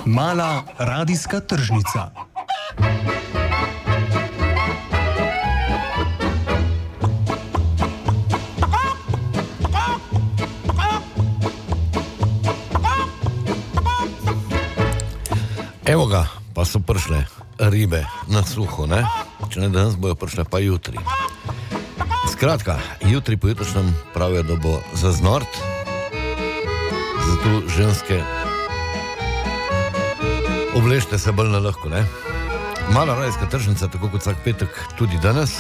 Mala radijska tržnica. Evo ga, pa so prišle ribe na suho, ne? Če ne danes, bojo prišle pa jutri. Skratka, jutri pojutrišnjem pravijo, da bo zaznort, zato ženske obležite se bolj na lahko, ne? Mala radijska tržnica, tako kot vsak petek, tudi danes.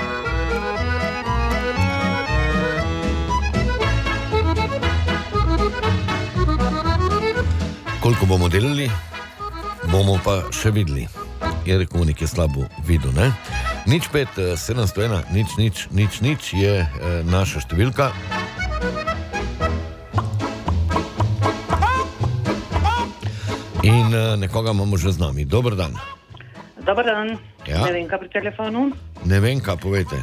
Koliko bomo delali, bomo pa še videli. Je rekel nekaj slabo videl, ne? 05 701 000 je naša številka. In nekoga imamo že z nami. Dober dan. Dobar dan. Ja. Nevenka pri telefonu. Nevenka, povejte.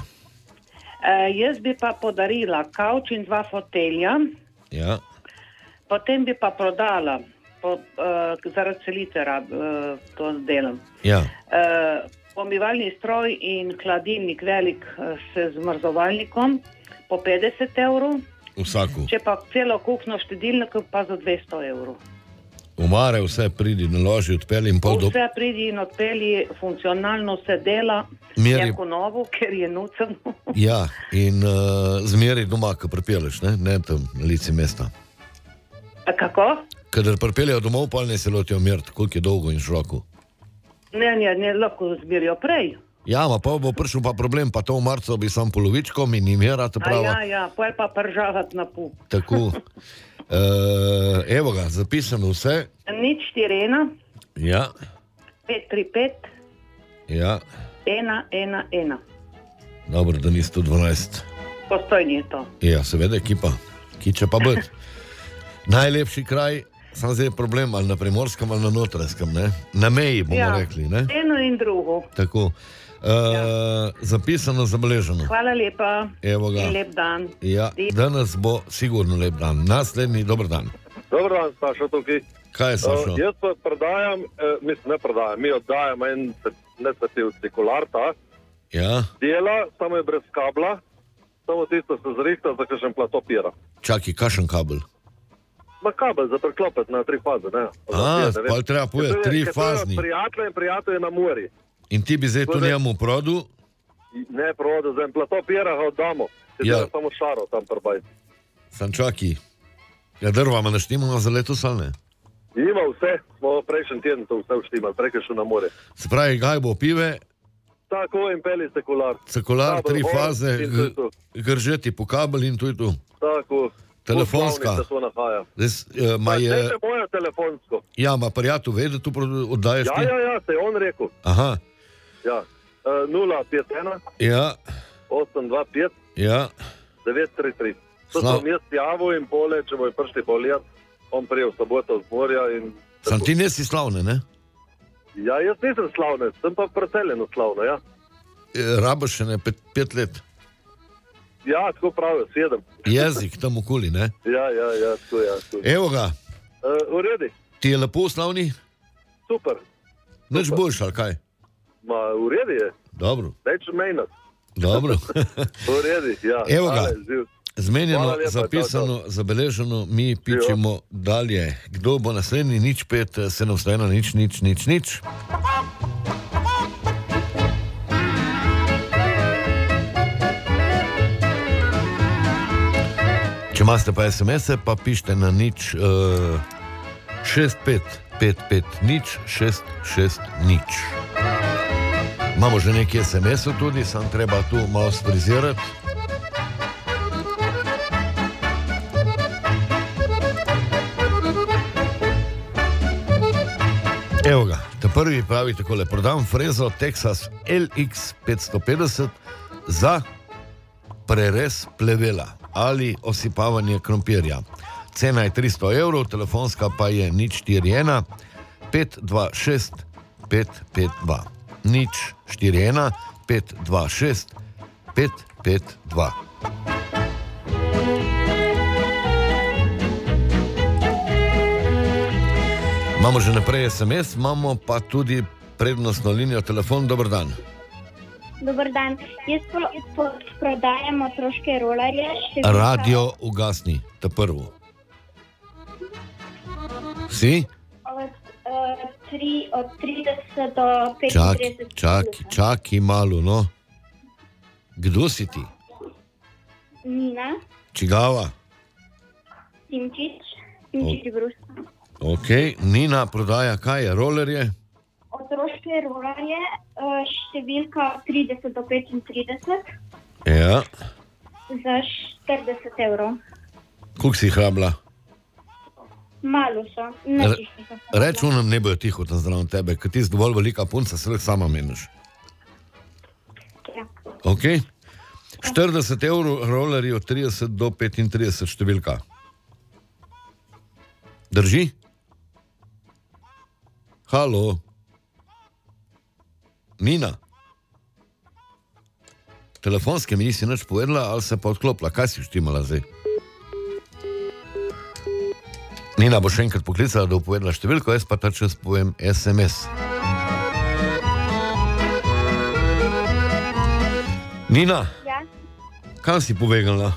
Jaz bi pa podarila kavč in 2 fotelja, Ja, potem bi pa prodala, zaradi selitve to delam, ja. pomivalni stroj in hladilnik velik s zmrzovalnikom po 50 evrov, Vsaku. če pa celo kuhno štedilnik pa za 200 evrov. Umare vse pridi, naloži, odpeli in pol do... Vse pridi in odpeli, funkcionalno se dela, Meri- jako novo, ker je nuceno. Ja, in zmeri doma, ko pripeleš, ne tam na lici mesta. Kako? Kadar pripeljajo domov, pol ne se lotijo meriti, koliko je dolgo in široko. Ne, lahko zbirijo prej. Ja, ma pa bo prišel pa problem, pa to v marcu bi sam polovičkom in ni mera, to prava. Ja, poje pa pržavati na pul. Tako. Evo ga, zapisano vse. 041 Ja, 535 ja. 111. Dobro, da ni 112. Postojni je to. Ja, seveda ekipa, ki če pa biti. Najlepši kraj, sam zdaj je problem, ali na Primorskem ali na Notranjskem, ne? Na meji bomo rekli, ne? Eno in drugo. Tako. Zapisano, zabeleženo. Hvala lepa. Evo ga. In lep dan. Ja, danes bo sigurno lep dan. Naslednji, dober dan. Dobar dan, Saša tukaj. Kaj je, Sašo? Jaz pa predajam, ne predajam, mi oddajamo en necativ cikularta, Ja, dela, samo je brez kabla, samo tisto se zrihta, za kakšen platopira. čaki, kašen kabel? Ma kabel za preklopet na 3 faze, ne? Pa treba povedati, 3 fazni. Prijatelj je na mori. In ti bi zdaj to njemu prodal? Ne, proda, za en platopira ga oddamo. Ja. Ja. Samo šaro tam prbaj. Sam čaki. Ja, drvama naštimamo za letos, ali ne? Ima vse, smo prejšnji teden to vse uštimal, prekaj šel na more. Se pravi, gajbo pive, Tako in peli sekular. sekular, 3 faze, in to je to. gržeti po kabel in to je to. Tako. Telefonska. Se to nahaja. Zdaj, ma je... Ne, moja telefonsko. Ja, ma prijatelj ve, da tu oddaješ ti? Ja, se je on rekel. Aha, Ja. 051 ja, 825 ja. 933. To Slav- sem jaz javil in pole, če bojo prišli polijat, on prijel soboto z morja in... Sam ti nisi slavne, ne? Ja, jaz nisem slavnec, sem pa preseljen v slavno, ja. Rabaš še ne 5 let. Ja, tako pravijo, 7. Jezik tam okoli, ne? Ja, tako ja. Tako. Evo ga, V redi, ti je lepo v slavni? super. Nič boljš, ali kaj? Ma, v redi je, Dobro, neč menjati. dobro. V redi, ja. Evo ga. Ale, ziv. Zmenjeno, Hvala lepa, zapisano, zabeleženo, mi pičemo dalje. Kdo bo naslednji? 05 701 000. Če imate pa SMS-e, pa pišite na 65550660. Imamo že nekaj SMS-ov tudi, sam treba tu malo sfrizirati. Evo ga, ta prvi pravi takole, prodam frezo Texas LX 550 za prerez plevela ali osipavanje krompirja. Cena je 300 evrov, telefonska pa je 041 526 552. 041 526 552. Imamo že naprej SMS, imamo pa tudi prednostno linijo telefon. Dober dan. Dober dan. Jaz prodajam otroške rolerje. Radio ugasni, ta prvo. Si? Od 30 do 35. Čaki malo, no. Kdo si ti? Nina. Čigava? Simčič Brusa. Ok, Nina prodaja kaj? Rolerje? Otroške rolerje, številka 30 do 35. Ja. Za 40 evrov. Koliko si jih rabila? Malo so. Reč nam ne bojo tiho tam zraven tebe, ker ti si dovolj velika punca, se lahko sama meniš. Ja. Ok. 40 evrov rolerji od 30 do 35 številka. Drži? Halo? Nina? Telefonske mi nisi nič povedala, ali se pa odklopila? Kaj si štimala zdaj? Nina bo še enkrat poklicala, da bo povedala številko, jaz pa ta čas povem SMS. Nina? Ja? Kam si pobegnila?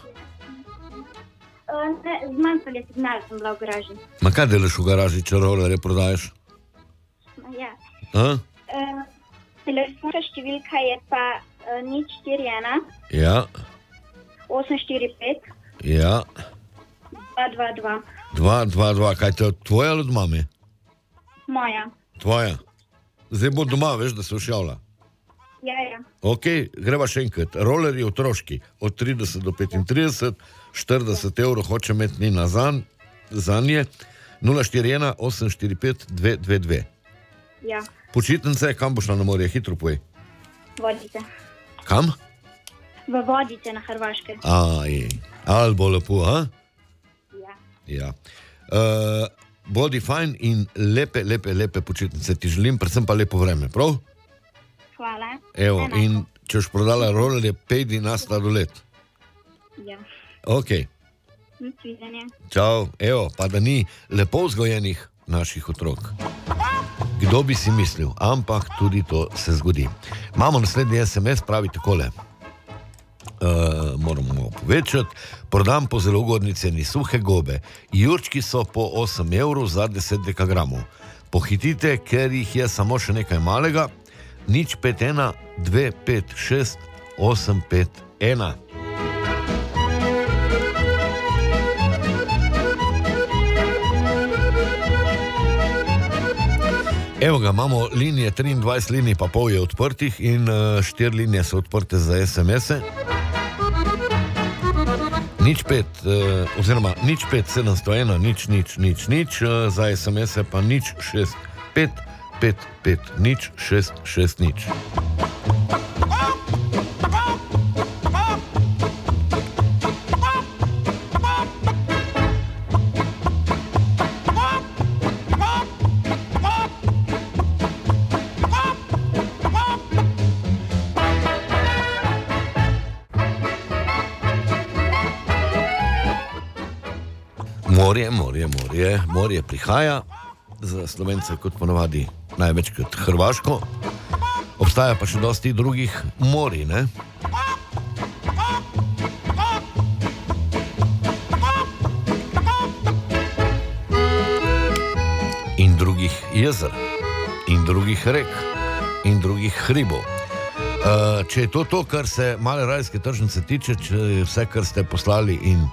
Zmanjkal je signal, sem bila v garaži. Ma kaj delaš v garaži, če rolerje prodajaš? Ja. Telefonska številka je pa 041 Ja. 845 Ja. 222. 222, kaj to je tvoja ali od mame? Moja. Tvoja. Zdaj bo doma, veš, da se ušavlja. Ja. Ok, greva še enkrat. Rolerji otroški od 30 do 35, 40 evrov hoče imeti Nina zanje. 041 845 222. Ja. Počitnice, kam boš šla na morje? Hitro povej. Vodice. Kam? V Vodice na Hrvaške. Ali bo lepo, a? Ja. Ja. Bodi fajn in lepe počitnice ti želim, predvsem pa lepo vreme, prav? Hvala. Evo, in če boš prodala rolerje, pejdi na sladoled. Ja. Ok. Nasvidenje. Čau. Evo, pa da ni lepo vzgojenih naših otrok. Kdo bi si mislil, ampak tudi to se zgodi. Imamo naslednji SMS, pravi takole. Moramo povečati. Prodam po zelo ugodni ceni suhe gobe. Jurčki so po 8 evrov za 10 dekagramov. Pohitite, ker jih je samo še nekaj malega. 051 256 851. Evo ga, imamo linije, 23 linij pa pol je odprtih in 4 linije so odprte za SMS-e. 05 701 000, za SMS-e pa 065 555 0660. Morje prihaja, za Slovence kot ponovadi največkrat Hrvaško, obstaja pa še dosti drugih morij, ne? In drugih jezer, in drugih rek, in drugih hribov. Če je to, kar se Male rajske tržnice tiče, če je vse, kar ste poslali in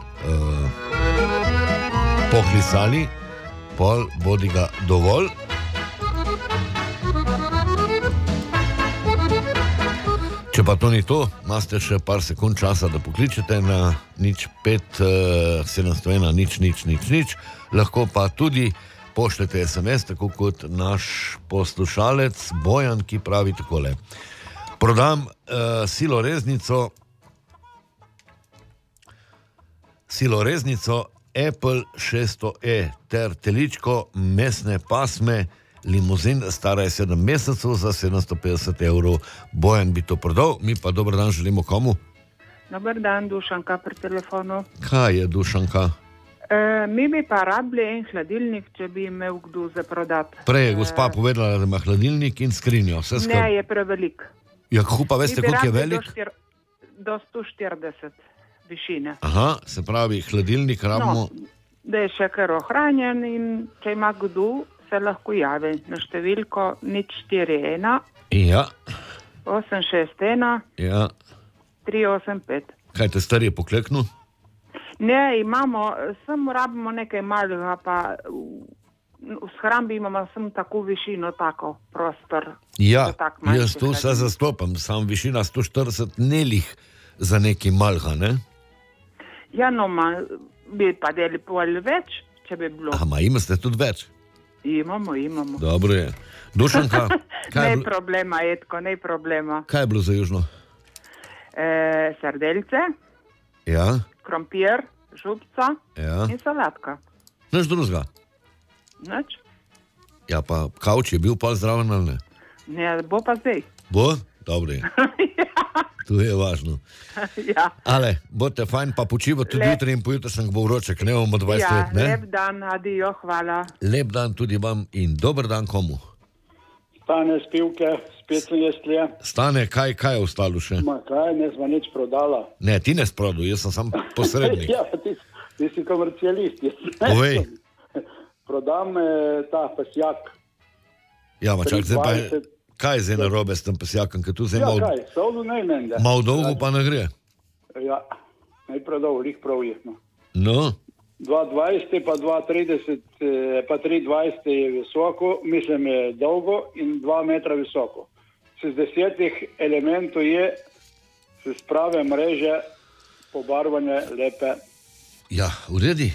poklicali, pol bodi ga dovolj. Če pa to ni to, imate še par sekund časa, da pokličete na 05 701 000, lahko pa tudi pošljete SMS, tako kot naš poslušalec Bojan, ki pravi takole. Prodam siloreznico Apple 600e ter teličko mesne pasme limuzin, stara je 7 mesecev za 750 evrov. Bojan bi to prodal, mi pa dober dan želimo komu? Dobar dan, Dušanka pri telefonu. Kaj je Dušanka? Mi bi pa rabili en hladilnik, če bi imel kdo za prodati. Prej je gospa povedala, da ima hladilnik in skrinjo. Vse Ne, skupaj. je prevelik. Ja, pa veste, koliko je velik? Do 140 višine. Aha, se pravi, hladilnik rabimo. Da je še kar ohranjen in če ima kdo, se lahko javi na številko 041 Ja, 861 ja. 385. Kaj te stari je pokleknil? Ne, imamo, samo rabimo nekaj malega, pa v shrambi imamo samo tako višino, tako prostor. Ja, za tak manjši jaz to vse hladilnik. zastopam, sam višina 140 nelih za neki malha, ne? Ja, no, bi pa deli pol več, če bi bilo. Aha, imate tudi več? Imamo. Dobro je. Dušanka, kaj je Ne problema, Edko, ne problema. kaj je bilo za južno? Sardeljce, Ja, krompir, župca ja. in salatka. Nič drugega. Nič? Ja, pa kavč je bil pa zdraven ali ne? Ne, bo pa zdaj. Bo? Dobro je. To je važno. Ja. Ale, bote fajn, pa počivati tudi Lep. jutri in pojutrišnjem, ko bo vroče, ker ne bomo 20 Ja, let, ne? lep dan, adijo, hvala. Lep dan tudi vam in dober dan komu. Stane spivke, spet sem jaz tle. Stane, kaj je ostalo še? Ma kaj, ne smo nič prodala. Ne, ti ne sprodu, jaz sem sam posrednik. Ja, ti si komercialist. Povej. Prodam ta pesjak. Ja, ma čak, zdaj pa je, 23. kaj je zdaj narobe s tem pesjakom, ker tu zdaj Ja, malo kaj, sovno ne mende. mal dolgo pa ne gre. Ja, naj prodal, lih prav je. No. No, 2,20 pa 2,30 pa 3,20 je visoko, mislim je dolgo in 2 metra visoko. Z 10 elementov je, se sprave mreže, pobarvanje lepe. ja, uredi.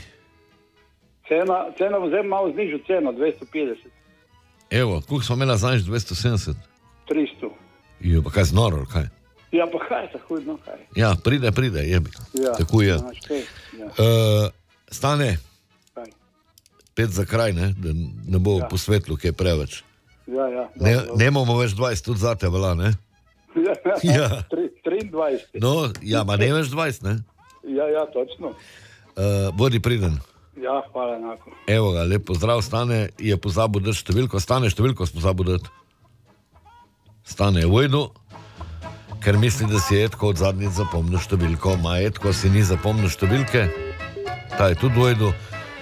Cena vzem malo znižjo ceno, 250, Evo, koliko smo imeli zanj 270? 300. Jo, pa kaj znoro, kaj? Ja, pa kaj se hudno, kaj. Ja, pride, jebi. Ja, Tako je. znaš, kaj, ja. Stane, Kaj. 5 za kraj, ne, da ne bo Ja. po svetlu, kaj je preveč. Ja, ja. Ne imamo več 20, tudi zate vela, ne? Ja. 23. No, ja, ma ne več 20, ne? Ja, točno. Bodi priden. Ja, hvala enako. Evo ga, lep pozdrav, Stane je pozabil dati številko. Stane, številko si pozabil dati. Stane je vojdu, ker misli, da si Edko od zadnjic zapomnil številko. Ma Edko si ni zapomnil številke, ta je tudi vojdu.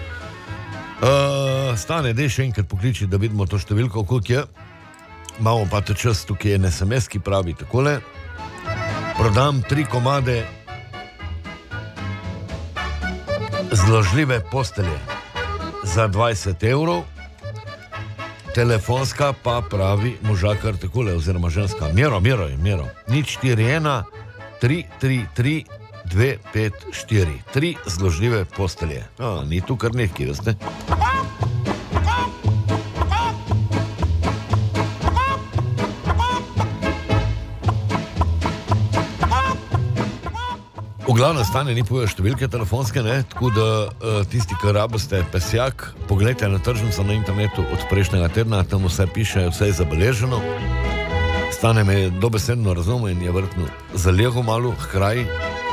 Stane, dej še enkrat pokliči, da vidimo to številko, koliko je. Imamo pa te čas, tukaj je en SMS, ki pravi takole. Prodam 3 komade zložljive postelje za 20 evrov, telefonska pa pravi možakar takole, oziroma ženska. Miro. 041 333 254. 3 zložljive postelje. Ni tu kar nekaj, veste? V glavnem Stane ni povedal številke telefonske, ne? Tako da tisti, ki rabite pesjak, pogledajte na tržnico na internetu od prejšnjega tedna, tam vse piše, vse je zabeleženo. Stane me dobesedno razumel in je vrtno zalegel malo hkraj.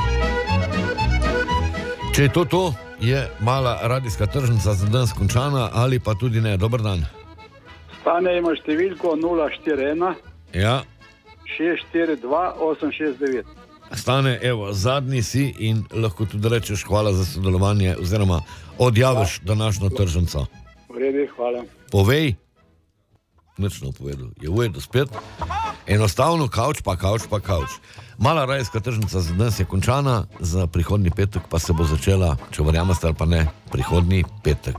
Če je to, je mala radijska tržnica za danes končana ali pa tudi ne. Dober dan. Stane ima številko 041 Ja, 642 869. Stane, evo, zadnji si in lahko tudi rečeš hvala za sodelovanje oziroma odjaviš današnjo tržnico. V redu, hvala. Povej, nič ne povedal, je ujedo spet. Enostavno kavč. Mala rajska tržnica za danes je končana, za prihodnji petek pa se bo začela, če verjamete ali pa ne, prihodnji petek.